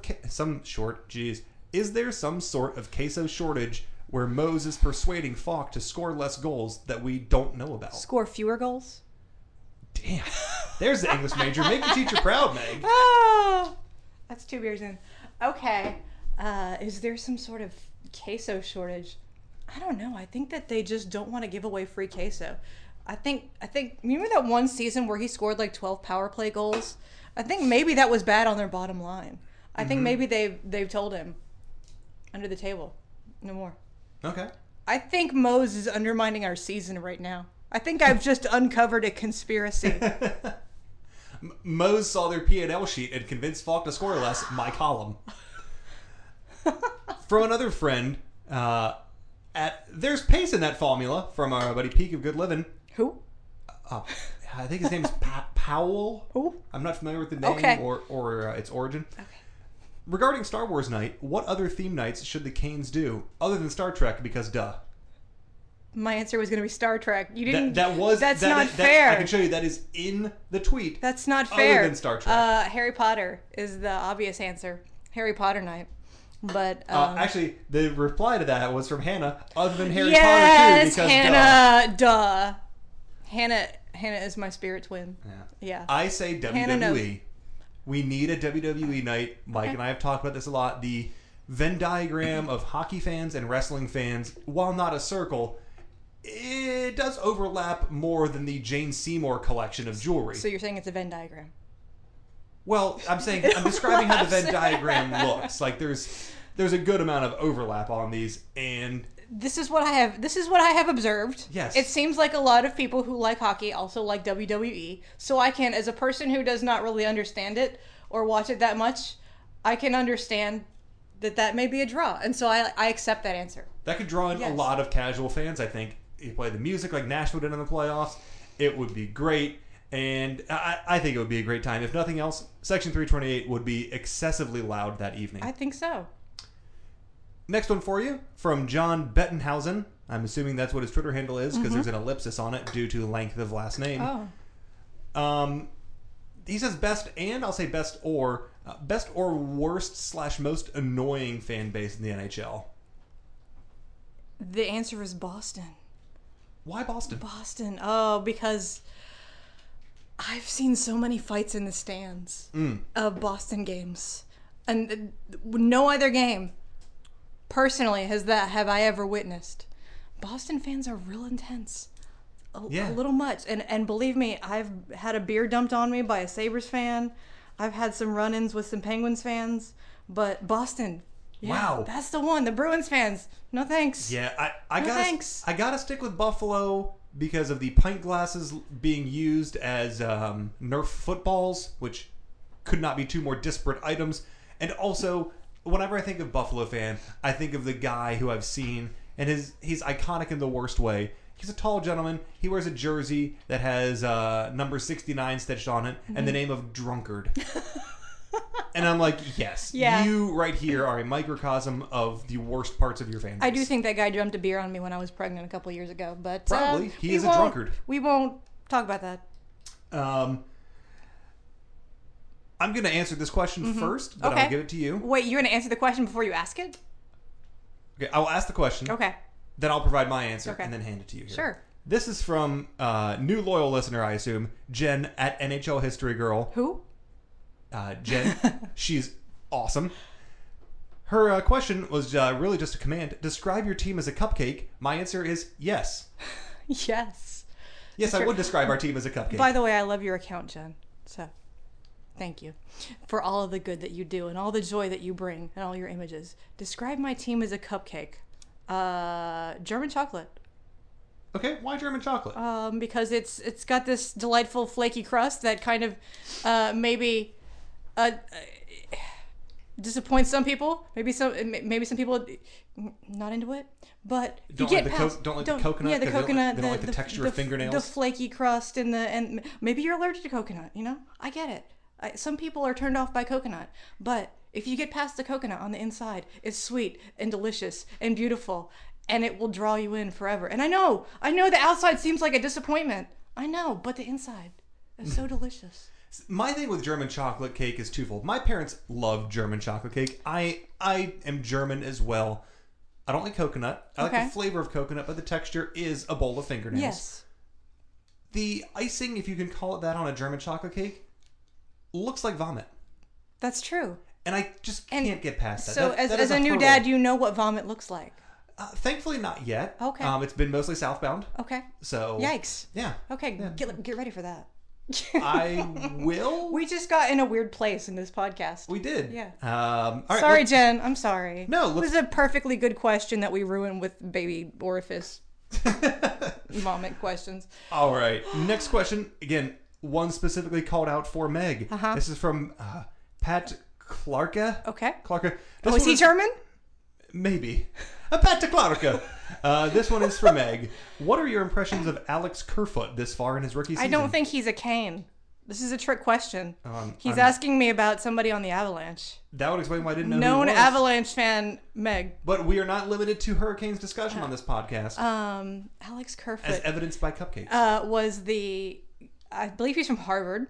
Is there some sort of queso shortage where Mose is persuading Falk to score less goals that we don't know about? Score fewer goals? Damn. There's the English major. Make the teacher proud, Meg. Oh, that's 2 beers in. Okay. Is there some sort of queso shortage? I don't know. I think that they just don't want to give away free queso. I think remember that one season where he scored like 12 power play goals? I think maybe that was bad on their bottom line. I think maybe they've told him under the table, no more. Okay. I think Mose is undermining our season right now. I think I've just uncovered a conspiracy. Mose saw their P&L sheet and convinced Falk to score less. My column. From another friend, there's pace in that formula from our buddy Peak of Good Living. Who? I think his name's Powell. Who? I'm not familiar with the name or its origin. Okay. Regarding Star Wars Night, what other theme nights should the Canes do other than Star Trek? Because duh. my answer was going to be Star Trek. You didn't. That's not that, fair. I can show you that is in the tweet. That's not fair. Other than Star Trek. Harry Potter is the obvious answer. Harry Potter night. But actually, the reply to that was from Hannah. Other than Harry yes, Potter too, because Hannah. Duh. Hannah is my spirit twin. Yeah. I say WWE. We need a WWE night. Mike and I have talked about this a lot. The Venn diagram of hockey fans and wrestling fans, while not a circle, it does overlap more than the Jane Seymour collection of jewelry. So you're saying it's a Venn diagram? Well, I'm describing how the Venn diagram looks. Like there's a good amount of overlap on these, and this is what I have observed. Yes. It seems like a lot of people who like hockey also like WWE. So I can, as a person who does not really understand it or watch it that much, I can understand that may be a draw. And so I accept that answer. That could draw in a lot of casual fans, I think. You play the music like Nashville did in the playoffs. It would be great. And I think it would be a great time. If nothing else, Section 328 would be excessively loud that evening. I think so. Next one for you, from John Bettenhausen. I'm assuming that's what his Twitter handle is, because there's an ellipsis on it due to length of last name. Oh. He says best, and I'll say best or worst / most annoying fan base in the NHL. The answer is Boston. Why Boston? Boston. Oh, because I've seen so many fights in the stands of Boston games. And no other game, personally, have I ever witnessed. Boston fans are real intense. A little much. And believe me, I've had a beer dumped on me by a Sabres fan. I've had some run-ins with some Penguins fans. But Boston, wow, that's the one. The Bruins fans, no thanks. Yeah, thanks. I gotta stick with Buffalo because of the pint glasses being used as Nerf footballs, which could not be two more disparate items. And also, whenever I think of Buffalo fan, I think of the guy who I've seen, and he's iconic in the worst way. He's a tall gentleman. He wears a jersey that has number 69 stitched on it and the name of Drunkard. And I'm like, yes, you right here are a microcosm of the worst parts of your fan base. I do think that guy dumped a beer on me when I was pregnant a couple years ago, but probably he is a drunkard. We won't talk about that. I'm going to answer this question first, but I'll give it to you. Wait, you're going to answer the question before you ask it? Okay, I will ask the question. Okay. Then I'll provide my answer and then hand it to you here. Sure. This is from new loyal listener, I assume, Jen at NHL History Girl. Who? Jen. She's awesome. Her question was really just a command. Describe your team as a cupcake. My answer is yes. Yes. Yes, I would describe our team as a cupcake. By the way, I love your account, Jen. So, thank you for all of the good that you do and all the joy that you bring and all your images. Describe my team as a cupcake. German chocolate. Okay, why German chocolate? Because it's got this delightful flaky crust that kind of maybe disappoints some people. Maybe some people not into it. But don't like the coconut. Yeah, the coconut. They don't like the texture of fingernails. The flaky crust and maybe you're allergic to coconut. You know, I get it. Some people are turned off by coconut, but if you get past the coconut on the inside, it's sweet and delicious and beautiful, and it will draw you in forever. And I know the outside seems like a disappointment. I know, but the inside is so delicious. My thing with German chocolate cake is twofold. My parents love German chocolate cake. I am German as well. I don't like coconut. I like the flavor of coconut, but the texture is a bowl of fingernails. Yes. The icing, if you can call it that, on a German chocolate cake looks like vomit. That's true. And I just can't get past that. So as a new dad, you know what vomit looks like? Thankfully not yet. Okay. It's been mostly southbound. Okay. So. Yikes. Yeah. Okay, yeah. Get ready for that. I will. We just got in a weird place in this podcast. We did. Yeah. All right, sorry, Jen. I'm sorry. No. This is a perfectly good question that we ruined with baby orifice vomit questions. All right. Next question. Again, one specifically called out for Meg. This is from Pat Clarka. Okay. Clarka. Is he German? Maybe. Pat Clarka. This one is for Meg. What are your impressions of Alex Kerfoot this far in his rookie season? I don't think he's a Kane. This is a trick question. He's I'm- asking me about somebody on the Avalanche. That would explain why I didn't know Known who it was. Avalanche fan, Meg. But we are not limited to Hurricanes discussion on this podcast, Alex as Kerfoot evidenced by cupcakes. was I believe he's from Harvard,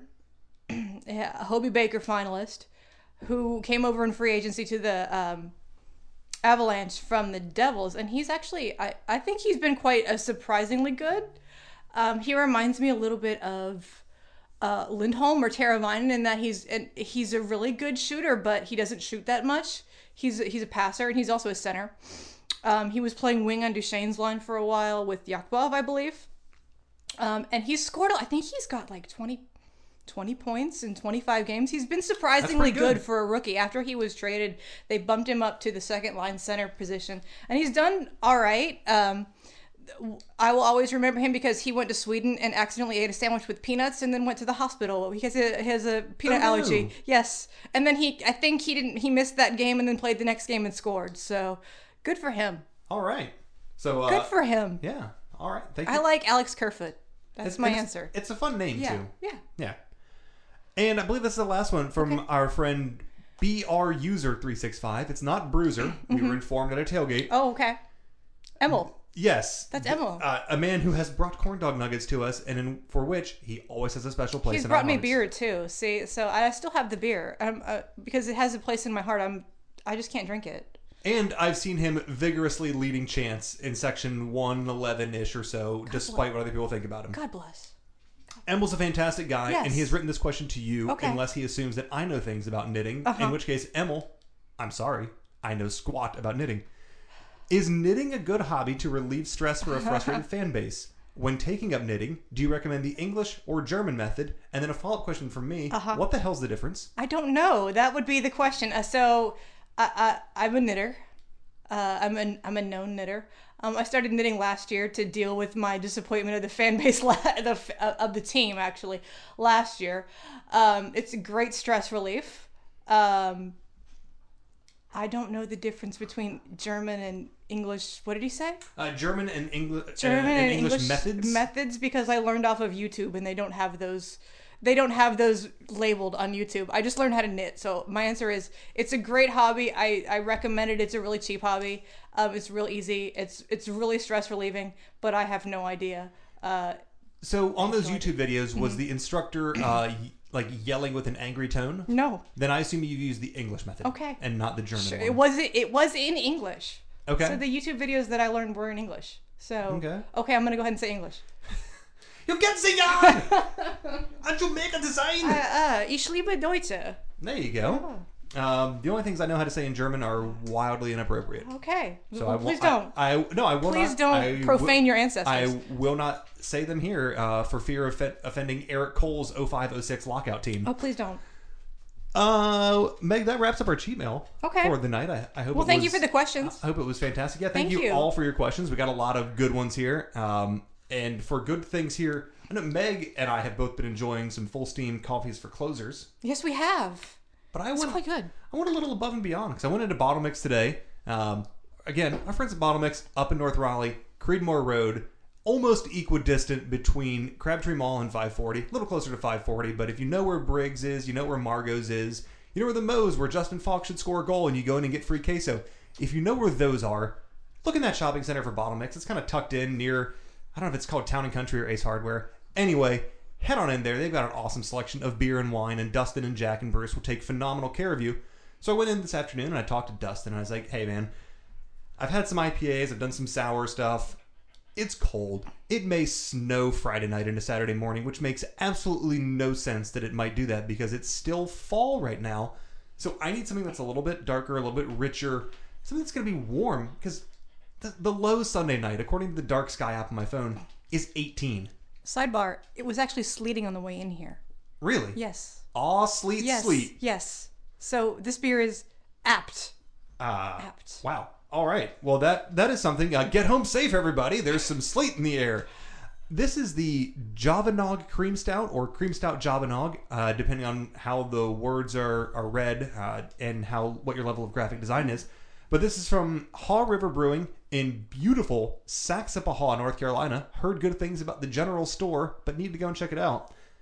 a Hobie Baker finalist, who came over in free agency to the Avalanche from the Devils, and he's actually, I think he's been quite surprisingly good. He reminds me a little bit of Lindholm or Teravainen in that he's a really good shooter, but he doesn't shoot that much. He's a passer, and he's also a center. He was playing wing on Duchesne's line for a while with Yakubov, I believe. And he's scored, I think he's got like 20 points in 25 games. He's been surprisingly That's pretty good for a rookie. After he was traded, they bumped him up to the second line center position, and he's done all right. I will always remember him because he went to Sweden and accidentally ate a sandwich with peanuts and then went to the hospital because he has a peanut allergy. Yes. And then I think he missed that game and then played the next game and scored. So good for him. All right. So Good for him. Yeah. All right. Thank you. I like Alex Kerfoot. That's my It's- answer. It's a fun name Yeah. too. Yeah. Yeah. And I believe this is the last one from our friend BR User 365. It's not Bruiser. We were informed at a tailgate. Oh, okay. Emil. Yes. That's Emil. A man who has brought corn dog nuggets to us, and for which he always has a special place He's in brought our me hearts. beer too. See, so I still have the beer because it has a place in my heart. I just can't drink it. And I've seen him vigorously leading chants in section 111-ish or so, despite what other people think about him. God bless. Emil's a fantastic guy, Yes. and he has written this question to you, Okay. unless he assumes that I know things about knitting, in which case, Emil, I'm sorry, I know squat about knitting. Is knitting a good hobby to relieve stress for a frustrated fan base? When taking up knitting, do you recommend the English or German method? And then a follow-up question from me, what the hell's the difference? I don't know. That would be the question. So I'm a knitter. I'm a known knitter. I started knitting last year to deal with my disappointment of the fan base of the team. Actually, last year, it's a great stress relief. I don't know the difference between German and English. What did he say? German and English German and English methods? Methods, because I learned off of YouTube and they don't have those. They don't have those labeled on YouTube. I just learned how to knit. So my answer is it's a great hobby. I recommend it. It's a really cheap hobby. It's real easy. It's really stress relieving, but I have no idea. So on those YouTube videos, was the instructor like yelling with an angry tone? No. Then I assume you used the English method. Okay. And not the German Sure. one. It was in English. Okay. So the YouTube videos that I learned were in English. So Okay. I'm gonna go ahead and say English. You can sing on! And you make a design! Ich liebe Deutsche. There you go. The only things I know how to say in German are wildly inappropriate. Okay. So Well, I please won't- don't. I will Please not. don't I profane will, your ancestors. I will not say them here for fear of offending Eric Cole's 0506 lockout team. Oh, please don't. Meg, that wraps up our cheat mail Okay. for the night. I hope. Well, it thank was, you for the questions. I hope it was fantastic. Yeah, thank Thank you you. all for your questions. We got a lot of good ones here. And for good things here, I know Meg and I have both been enjoying some full steam coffees for closers. Yes, we have. But I It's went quite good. I went a little above and beyond because I went into Bottle Mix today. Again, our friends at Bottle Mix up in North Raleigh, Creedmoor Road, almost equidistant between Crabtree Mall and 540. A little closer to 540, but if you know where Briggs is, you know where Margot's is, you know where the Moe's, where Justin Falk should score a goal and you go in and get free queso. If you know where those are, look in that shopping center for Bottle Mix. It's kind of tucked in near, I don't know if it's called Town & Country or Ace Hardware. Anyway, head on in there. They've got an awesome selection of beer and wine, and Dustin and Jack and Bruce will take phenomenal care of you. So I went in this afternoon and I talked to Dustin and I was like, hey man, I've had some IPAs, I've done some sour stuff. It's cold. It may snow Friday night into Saturday morning, which makes absolutely no sense that it might do that because it's still fall right now. So I need something that's a little bit darker, a little bit richer, something that's going to be warm because the low Sunday night, according to the Dark Sky app on my phone, is 18. Sidebar: it was actually sleeting on the way in here. Really? Yes. Aw, sleet, Yes. sleet. Yes. So this beer is apt. Apt. Wow. All right. Well, that is something. Get home safe, everybody. There's some sleet in the air. This is the Javanog Cream Stout or Cream Stout Javanog, depending on how the words are read and what your level of graphic design is. But this is from Haw River Brewing in beautiful Saxapahaw, North Carolina. Heard good things about the general store, but need to go and check it out.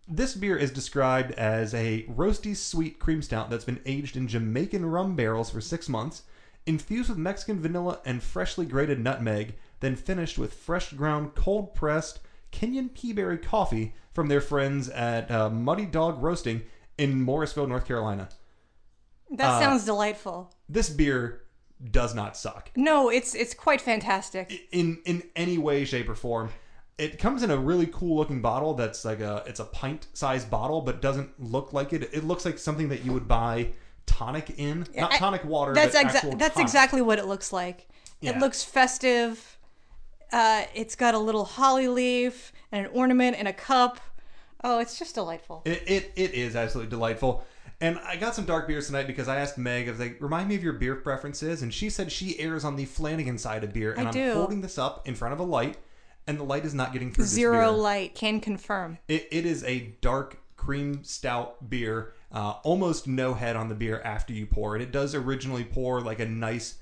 This beer is described as a roasty sweet cream stout that's been aged in Jamaican rum barrels for 6 months, infused with Mexican vanilla and freshly grated nutmeg, then finished with fresh ground cold pressed Kenyan peaberry coffee from their friends at Muddy Dog Roasting in Morrisville, North Carolina. That sounds delightful. This beer does not suck. No, it's quite fantastic. In any way, shape, or form. It comes in a really cool looking bottle that's like it's a pint sized bottle, but doesn't look like it. It looks like something that you would buy tonic in. Not tonic water, That's but actual that's tonic. exactly what it looks like. Yeah. It looks festive. It's got a little holly leaf and an ornament and a cup. Oh, it's just delightful. It is absolutely delightful. And I got some dark beers tonight because I asked Meg, I was like, remind me of your beer preferences. And she said she errs on the Flanagan side of beer. And I do. I'm holding this up in front of a light, and the light is not getting through Zero this beer. light, can confirm. It is a dark cream stout beer. Almost no head on the beer after you pour it. It does originally pour like a nice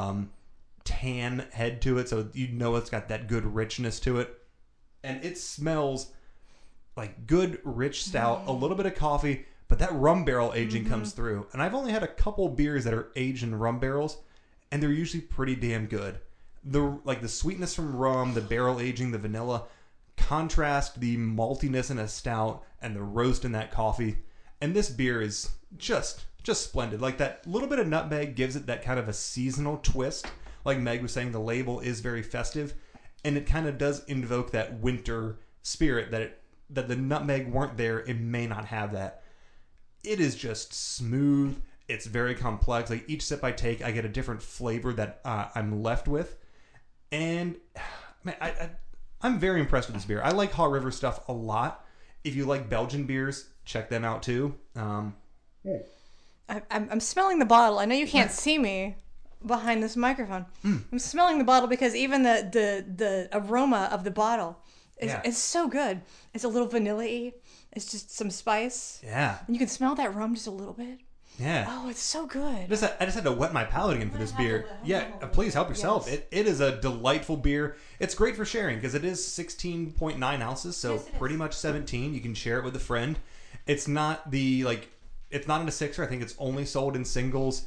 tan head to it, so you know it's got that good richness to it. And it smells like good, rich stout, a little bit of coffee, but that rum barrel aging comes through. And I've only had a couple beers that are aged in rum barrels, and they're usually pretty damn good. The sweetness from rum, the barrel aging, the vanilla, contrast the maltiness in a stout and the roast in that coffee. And this beer is just splendid. Like that little bit of nutmeg gives it that kind of a seasonal twist. Like Meg was saying, the label is very festive, and it kind of does invoke that winter spirit that the nutmeg weren't there. It may not have that. It is just smooth. It's very complex. Like each sip I take, I get a different flavor that I'm left with. And man, I'm very impressed with this beer. I like Haw River stuff a lot. If you like Belgian beers, check them out too. I'm smelling the bottle. I know you can't see me behind this microphone. I'm smelling the bottle because even the aroma of the bottle is so good. It's a little vanilla-y. It's just some spice. Yeah. And you can smell that rum just a little bit. Yeah. Oh, it's so good. I just had to wet my palate again for this beer. Yeah, please help yourself. Yes. It is a delightful beer. It's great for sharing because it is 16.9 ounces, so Yes, it is. pretty much 17. You can share it with a friend. It's not it's not in a sixer. I think it's only sold in singles.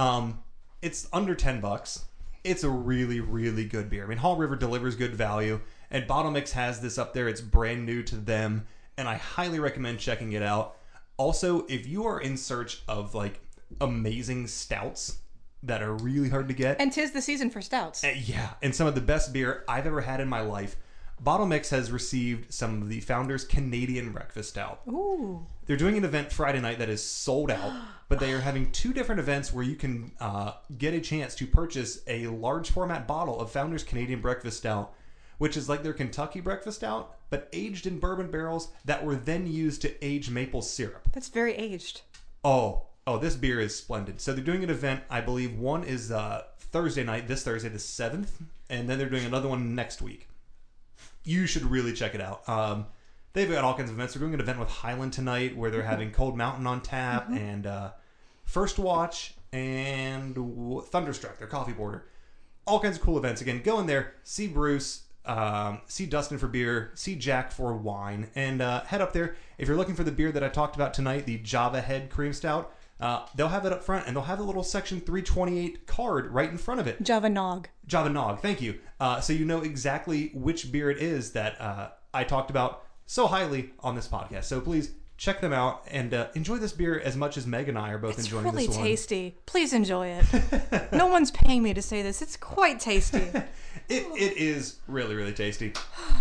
It's under $10. It's a really, really good beer. I mean, Haw River delivers good value, and Bottle Mix has this up there. It's brand new to them, and I highly recommend checking it out. Also, if you are in search of like amazing stouts that are really hard to get, And 'tis the season for stouts. yeah, and some of the best beer I've ever had in my life, Bottle Mix has received some of the Founders Canadian Breakfast Stout. Ooh. They're doing an event Friday night that is sold out, but they are having 2 different events where you can get a chance to purchase a large format bottle of Founders Canadian Breakfast Stout, which is like their Kentucky Breakfast Stout, but aged in bourbon barrels that were then used to age maple syrup. That's very aged. Oh, this beer is splendid. So they're doing an event, I believe one is Thursday night, this Thursday the 7th, and then they're doing another one next week. You should really check it out. They've got all kinds of events. They're doing an event with Highland tonight where they're having Cold Mountain on tap and First Watch and Thunderstruck, their coffee border. All kinds of cool events. Again, go in there, see Bruce, see Dustin for beer, see Jack for wine, and head up there. If you're looking for the beer that I talked about tonight, the Java Head Cream Stout, they'll have it up front, and they'll have a little Section 328 card right in front of it. Java Nog. Java Nog, thank you. So you know exactly which beer it is that I talked about so highly on this podcast. So please check them out and enjoy this beer as much as Meg and I are both enjoying It's really this one. tasty. Please enjoy it. No one's paying me to say this. It's quite tasty. It is really, really tasty.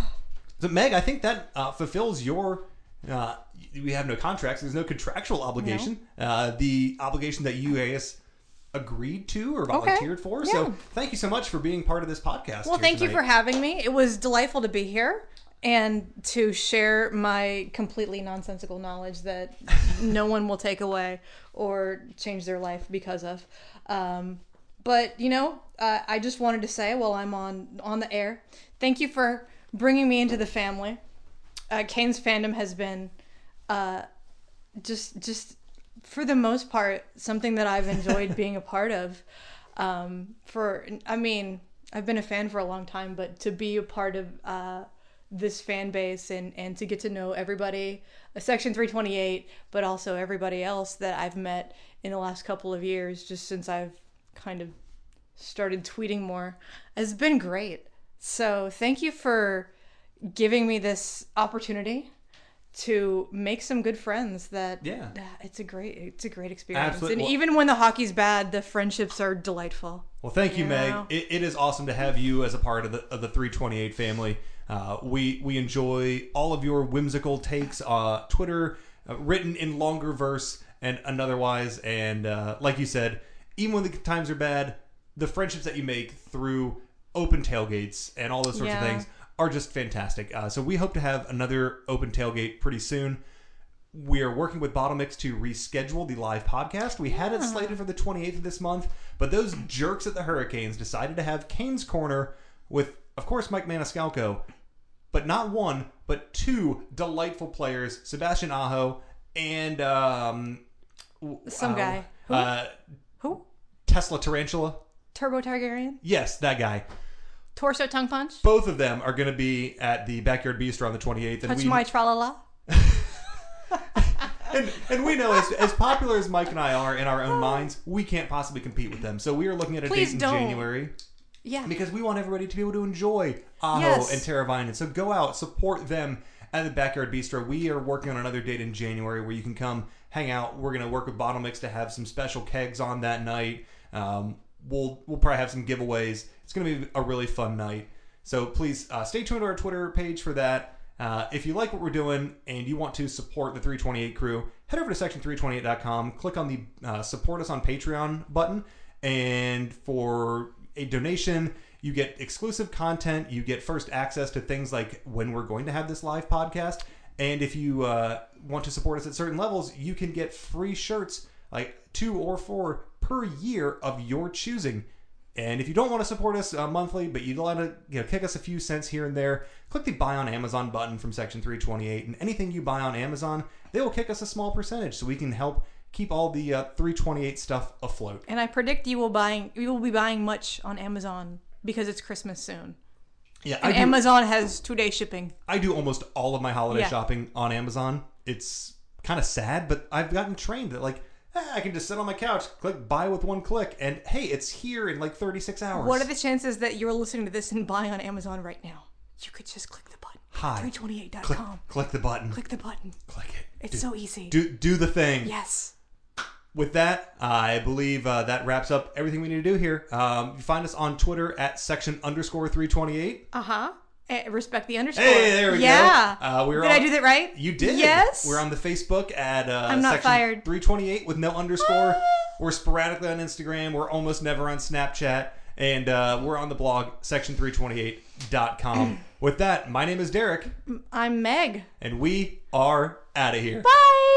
So Meg, I think that fulfills your... we have no contracts. There's no contractual obligation. No. The obligation that you, I guess, agreed to or volunteered for. Yeah. So thank you so much for being part of this podcast. Well, thank you for having me. It was delightful to be here and to share my completely nonsensical knowledge that no one will take away or change their life because of. But, you know, I just wanted to say while I'm on the air, thank you for bringing me into the family. Kane's fandom has been just for the most part something that I've enjoyed being a part of. I've been a fan for a long time, but to be a part of this fan base and to get to know everybody, Section 328, but also everybody else that I've met in the last couple of years, just since I've kind of started tweeting more, has been great. So thank you for giving me this opportunity to make some good friends. It's a great experience. Absolutely. And even when the hockey's bad, the friendships are delightful. Well, thank you, Meg. It is awesome to have you as a part of the 328 family. We enjoy all of your whimsical takes, Twitter, written in longer verse and otherwise. And like you said, even when the times are bad, the friendships that you make through open tailgates and all those sorts of things are just fantastic. So we hope to have another open tailgate pretty soon. We are working with Bottlemix to reschedule the live podcast. We had it slated for the 28th of this month, but those jerks at the Hurricanes decided to have Canes Corner with, of course, Mike Maniscalco, but not one, but two delightful players, Sebastian Aho and some guy. Who? Tesla Tarantula. Turbo Targaryen? Yes, that guy. Torso Tongue Punch? Both of them are going to be at the Backyard Bistro on the 28th. Touch my tra-la-la? And we know, as popular as Mike and I are in our own minds, we can't possibly compete with them. So we are looking at a date in January. Yeah. Because we want everybody to be able to enjoy Aho and Teravainen. So go out, support them at the Backyard Bistro. We are working on another date in January where you can come hang out. We're going to work with Bottlemix to have some special kegs on that night. We'll probably have some giveaways. It's going to be a really fun night. So please stay tuned to our Twitter page for that. If you like what we're doing and you want to support the 328 crew, head over to section328.com, click on the support us on Patreon button, and for a donation, you get exclusive content, you get first access to things like when we're going to have this live podcast, and if you want to support us at certain levels, you can get free shirts, like 2 or 4 per year of your choosing. And if you don't want to support us monthly, but you'd like to kick us a few cents here and there, click the Buy on Amazon button from Section 328. And anything you buy on Amazon, they will kick us a small percentage so we can help keep all the 328 stuff afloat. And I predict you will be buying much on Amazon because it's Christmas soon. Yeah, and Amazon has 2-day shipping. I do almost all of my holiday shopping on Amazon. It's kind of sad, but I've gotten trained that I can just sit on my couch, click buy with one click, and hey, it's here in 36 hours. What are the chances that you're listening to this and buying on Amazon right now? You could just click the button. Hi. 328.com. Click the button. Click the button. Click it. It's so easy. Do the thing. Yes. With that, I believe that wraps up everything we need to do here. You find us on Twitter at section_328. Uh-huh. Respect the underscore. Hey, there we go. Did I do that right? You did. Yes. We're on the Facebook at I'm not section fired. 328 with no underscore. We're sporadically on Instagram. We're almost never on Snapchat. And we're on the blog, section328.com. With that, my name is Derek. I'm Meg. And we are out of here. Bye.